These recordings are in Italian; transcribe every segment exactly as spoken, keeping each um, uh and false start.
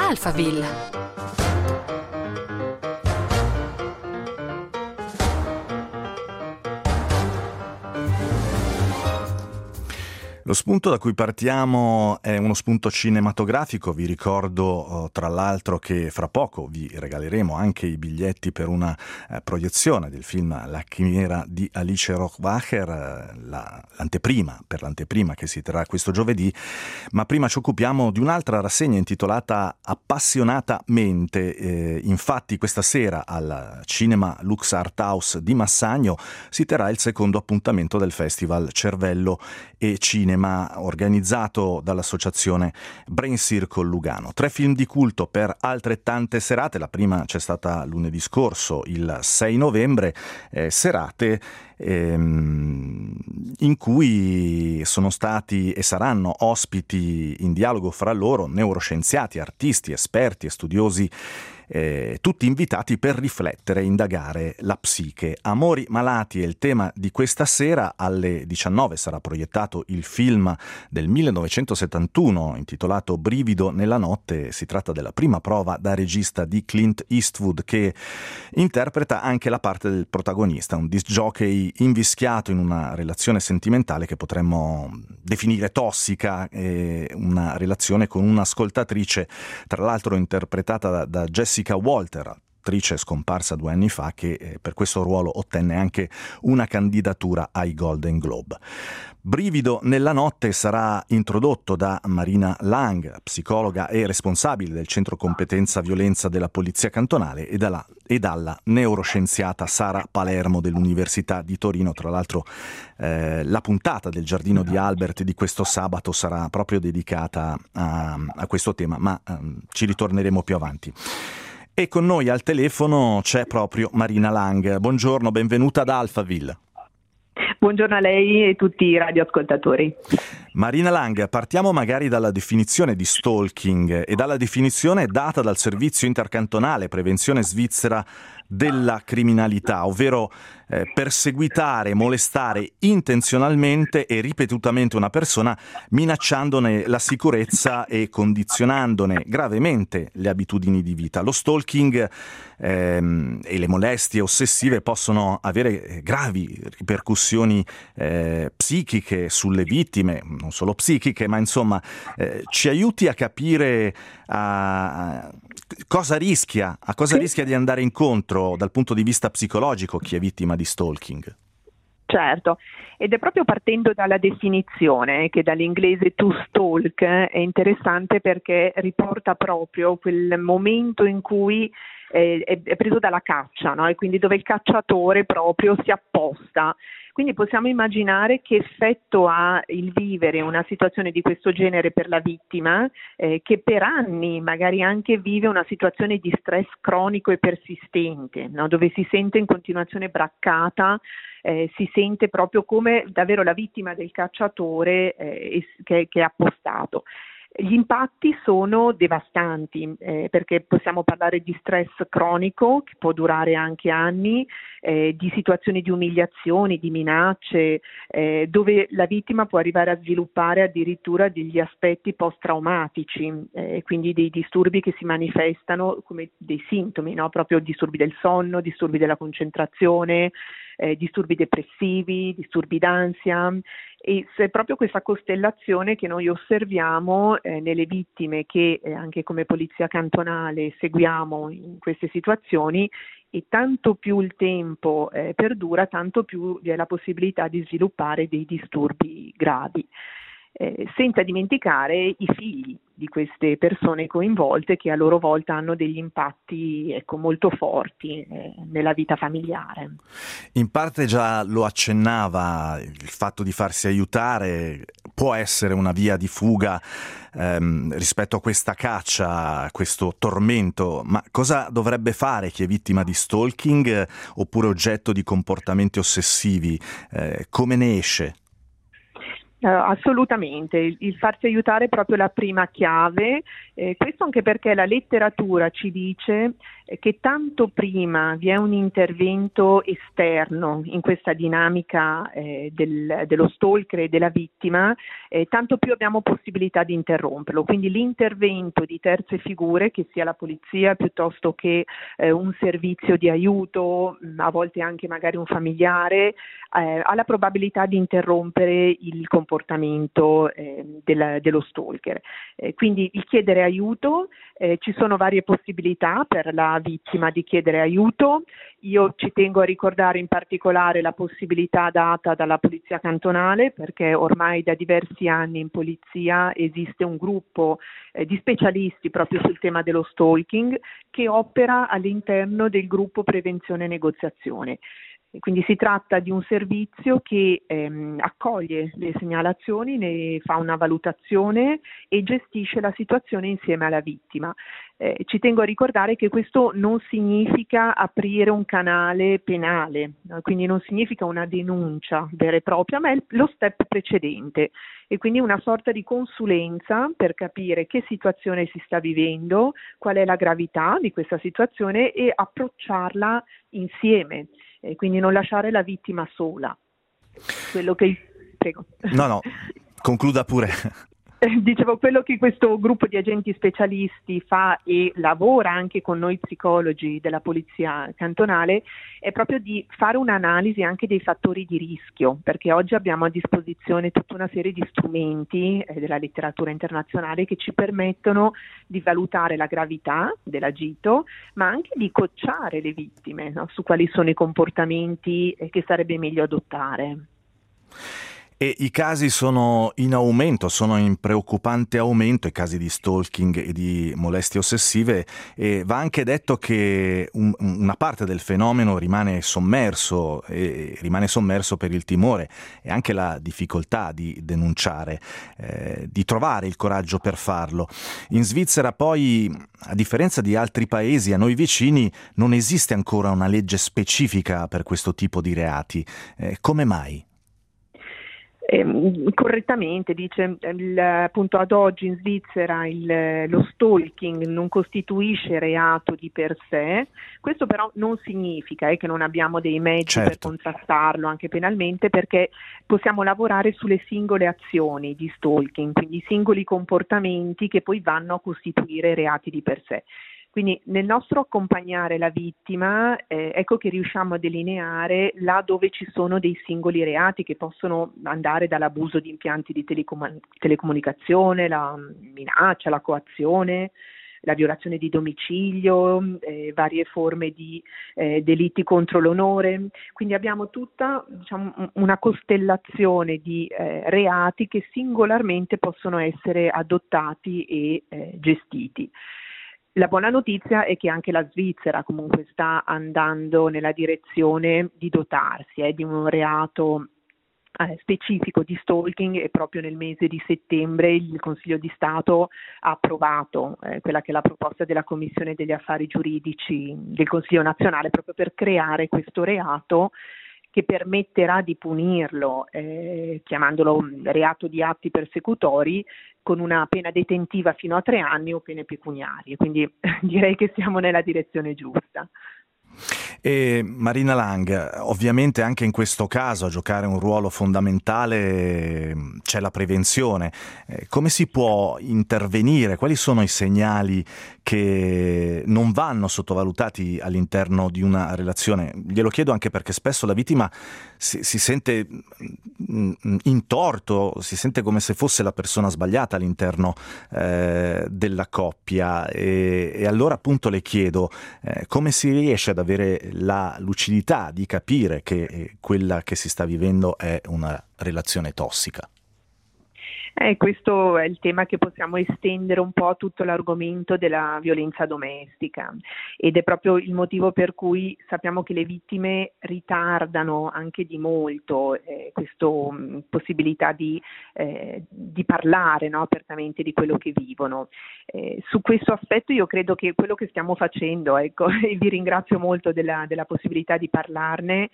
Alphaville. Lo spunto da cui partiamo è uno spunto cinematografico. Vi ricordo tra l'altro che fra poco vi regaleremo anche i biglietti per una eh, proiezione del film La chimera di Alice Rohrwacher, eh, la, l'anteprima, per l'anteprima che si terrà questo giovedì. Ma prima ci occupiamo di un'altra rassegna intitolata Appassionatamente. Eh, infatti questa sera al Cinema Lux Art House di Massagno si terrà il secondo appuntamento del Festival Cervello e Cinema, organizzato dall'associazione Brain Circle Lugano. Tre film di culto per altrettante serate. La prima c'è stata lunedì scorso, il sei novembre, eh, serate ehm, in cui sono stati e saranno ospiti in dialogo fra loro neuroscienziati, artisti, esperti e studiosi, Eh, tutti invitati per riflettere e indagare la psiche. Amori malati è il tema di questa sera. Alle diciannove sarà proiettato il film del millenovecentosettantuno intitolato Brivido nella notte. Si tratta della prima prova da regista di Clint Eastwood, che interpreta anche la parte del protagonista, un disc jockey invischiato in una relazione sentimentale che potremmo definire tossica, eh, una relazione con un'ascoltatrice, tra l'altro interpretata da, da Jessica Walter, attrice scomparsa due anni fa, che eh, per questo ruolo ottenne anche una candidatura ai Golden Globe. Brivido nella notte sarà introdotto da Marina Lang, psicologa e responsabile del Centro Competenza Violenza della Polizia Cantonale, e, dalla, e dalla neuroscienziata Sara Palermo dell'Università di Torino. Tra l'altro eh, la puntata del Giardino di Albert di questo sabato sarà proprio dedicata a, a questo tema, ma eh, ci ritorneremo più avanti. E con noi al telefono c'è proprio Marina Lang. Buongiorno, benvenuta ad Alphaville. Buongiorno a lei e tutti i radioascoltatori. Marina Lang, partiamo magari dalla definizione di stalking e dalla definizione data dal Servizio Intercantonale Prevenzione Svizzera della Criminalità, ovvero eh, perseguitare, molestare intenzionalmente e ripetutamente una persona, minacciandone la sicurezza e condizionandone gravemente le abitudini di vita. Lo stalking ehm, e le molestie ossessive possono avere gravi ripercussioni eh, psichiche sulle vittime, non solo psichiche, ma insomma eh, ci aiuti a capire a, a cosa rischia, a cosa rischia di andare incontro dal punto di vista psicologico chi è vittima di stalking? Certo, ed è proprio partendo dalla definizione, che dall'inglese to stalk è interessante perché riporta proprio quel momento in cui eh, è, è preso dalla caccia, no? E quindi dove il cacciatore proprio si apposta. Quindi possiamo immaginare che effetto ha il vivere una situazione di questo genere per la vittima, eh, che per anni magari anche vive una situazione di stress cronico e persistente, no? Dove si sente in continuazione braccata, eh, si sente proprio come davvero la vittima del cacciatore eh, che, che è appostato. Gli impatti sono devastanti eh, perché possiamo parlare di stress cronico che può durare anche anni, eh, di situazioni di umiliazioni, di minacce, eh, dove la vittima può arrivare a sviluppare addirittura degli aspetti post-traumatici, eh, quindi dei disturbi che si manifestano come dei sintomi, no? Proprio disturbi del sonno, disturbi della concentrazione, eh, disturbi depressivi, disturbi d'ansia. E è proprio questa costellazione che noi osserviamo eh, nelle vittime che eh, anche come polizia cantonale seguiamo in queste situazioni, e tanto più il tempo eh, perdura, tanto più vi è la possibilità di sviluppare dei disturbi gravi. Eh, senza dimenticare i figli di queste persone coinvolte, che a loro volta hanno degli impatti ecco, molto forti eh, nella vita familiare. In parte già lo accennava, il fatto di farsi aiutare può essere una via di fuga ehm, rispetto a questa caccia, a questo tormento, ma cosa dovrebbe fare chi è vittima di stalking eh, oppure oggetto di comportamenti ossessivi? Eh, come ne esce? Uh, assolutamente, il, il farsi aiutare è proprio la prima chiave, eh, questo anche perché la letteratura ci dice eh, che tanto prima vi è un intervento esterno in questa dinamica eh, del, dello stalker e della vittima, eh, tanto più abbiamo possibilità di interromperlo, quindi l'intervento di terze figure, che sia la polizia piuttosto che eh, un servizio di aiuto, a volte anche magari un familiare, eh, ha la probabilità di interrompere il comportamento eh, del, dello stalker. Eh, quindi il chiedere aiuto, eh, ci sono varie possibilità per la vittima di chiedere aiuto. Io ci tengo a ricordare in particolare la possibilità data dalla Polizia Cantonale, perché ormai da diversi anni in polizia esiste un gruppo eh, di specialisti proprio sul tema dello stalking che opera all'interno del gruppo prevenzione e negoziazione. Quindi si tratta di un servizio che ehm, accoglie le segnalazioni, ne fa una valutazione e gestisce la situazione insieme alla vittima. Eh, ci tengo a ricordare che questo non significa aprire un canale penale, no? Quindi non significa una denuncia vera e propria, ma è lo step precedente e quindi una sorta di consulenza per capire che situazione si sta vivendo, qual è la gravità di questa situazione e approcciarla insieme. E quindi non lasciare la vittima sola. Quello che prego. No, no, concluda pure. Dicevo, quello che questo gruppo di agenti specialisti fa e lavora anche con noi psicologi della Polizia Cantonale è proprio di fare un'analisi anche dei fattori di rischio, perché oggi abbiamo a disposizione tutta una serie di strumenti eh, della letteratura internazionale che ci permettono di valutare la gravità dell'agito, ma anche di coachare le vittime, no? Su quali sono i comportamenti eh, che sarebbe meglio adottare. E i casi sono in aumento, sono in preoccupante aumento, i casi di stalking e di molestie ossessive, e va anche detto che un, una parte del fenomeno rimane sommerso, e rimane sommerso per il timore e anche la difficoltà di denunciare, eh, di trovare il coraggio per farlo. In Svizzera poi, a differenza di altri paesi a noi vicini, non esiste ancora una legge specifica per questo tipo di reati. Eh, come mai? Eh, correttamente dice il, appunto ad oggi in Svizzera il, lo stalking non costituisce reato di per sé, questo però non significa eh, che non abbiamo dei mezzi certo. per contrastarlo anche penalmente, perché possiamo lavorare sulle singole azioni di stalking, quindi singoli comportamenti che poi vanno a costituire reati di per sé. Quindi nel nostro accompagnare la vittima, eh, ecco che riusciamo a delineare là dove ci sono dei singoli reati che possono andare dall'abuso di impianti di telecom- telecomunicazione, la minaccia, la coazione, la violazione di domicilio, eh, varie forme di eh, delitti contro l'onore. Quindi abbiamo tutta, diciamo, una costellazione di eh, reati che singolarmente possono essere adottati e eh, gestiti. La buona notizia è che anche la Svizzera comunque sta andando nella direzione di dotarsi eh, di un reato eh, specifico di stalking, e proprio nel mese di settembre il Consiglio di Stato ha approvato eh, quella che è la proposta della Commissione degli Affari Giuridici del Consiglio nazionale proprio per creare questo reato che permetterà di punirlo, eh, chiamandolo reato di atti persecutori, con una pena detentiva fino a tre anni o pene pecuniarie. Quindi direi che siamo nella direzione giusta. E Marina Lang, ovviamente anche in questo caso a giocare un ruolo fondamentale c'è la prevenzione. Come si può intervenire? Quali sono i segnali che non vanno sottovalutati all'interno di una relazione? Glielo chiedo anche perché spesso la vittima si, si sente in torto, si sente come se fosse la persona sbagliata all'interno eh, della coppia, e, e allora appunto le chiedo eh, come si riesce ad avere la lucidità di capire che eh, quella che si sta vivendo è una relazione tossica. Eh, questo è il tema che possiamo estendere un po' a tutto l'argomento della violenza domestica, ed è proprio il motivo per cui sappiamo che le vittime ritardano anche di molto eh, questa possibilità di, eh, di parlare, no, apertamente di quello che vivono. Eh, su questo aspetto io credo che quello che stiamo facendo, ecco, e vi ringrazio molto della, della possibilità di parlarne,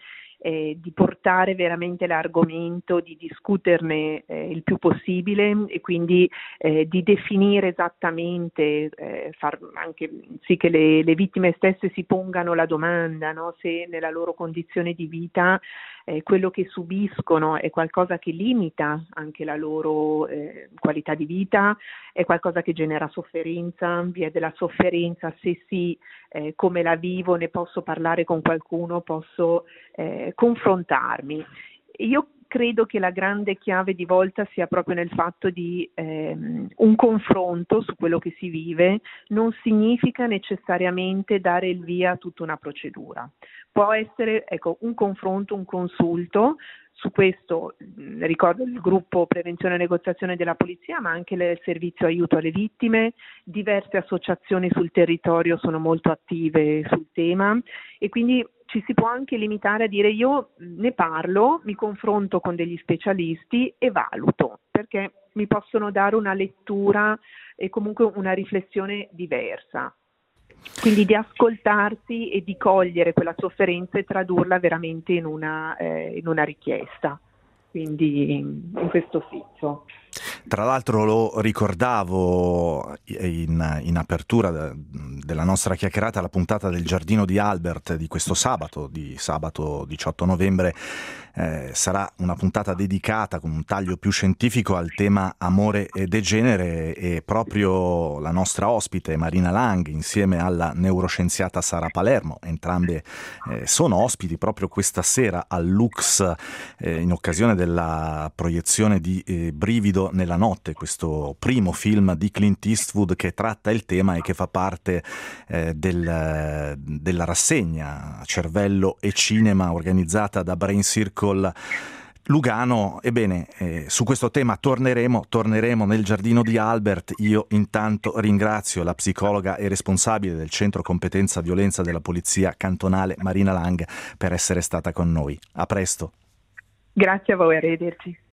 eh, di portare veramente l'argomento, di discuterne eh, il più possibile e quindi eh, di definire esattamente, eh, far anche sì che le, le vittime stesse si pongano la domanda, no? Se nella loro condizione di vita eh, quello che subiscono è qualcosa che limita anche la loro eh, qualità di vita, è qualcosa che genera sofferenza, vi è della sofferenza, se sì, eh, come la vivo, ne posso parlare con qualcuno, posso eh, confrontarmi. Io credo che la grande chiave di volta sia proprio nel fatto di ehm, un confronto su quello che si vive, non significa necessariamente dare il via a tutta una procedura. Può essere ecco, un confronto, un consulto. Su questo mh, ricordo il gruppo Prevenzione e Negoziazione della Polizia, ma anche il servizio aiuto alle vittime, diverse associazioni sul territorio sono molto attive sul tema e quindi ci si può anche limitare a dire io ne parlo, mi confronto con degli specialisti e valuto, perché mi possono dare una lettura e comunque una riflessione diversa. Quindi di ascoltarsi e di cogliere quella sofferenza e tradurla veramente in una, eh, in una richiesta. Quindi in questo senso. Tra l'altro lo ricordavo in, in apertura de, della nostra chiacchierata, la puntata del Giardino di Albert di questo sabato, di sabato diciotto novembre, eh, sarà una puntata dedicata con un taglio più scientifico al tema amore e degenere e proprio la nostra ospite Marina Lang insieme alla neuroscienziata Sara Palermo, entrambe eh, sono ospiti proprio questa sera al Lux eh, in occasione della proiezione di eh, Brivido nella notte, questo primo film di Clint Eastwood che tratta il tema e che fa parte eh, del, della rassegna Cervello e Cinema organizzata da Brain Circle Lugano. Ebbene, eh, su questo tema torneremo, torneremo nel Giardino di Albert. Io intanto ringrazio la psicologa e responsabile del Centro Competenza Violenza della Polizia Cantonale Marina Lang per essere stata con noi. A presto. Grazie a voi, arrivederci.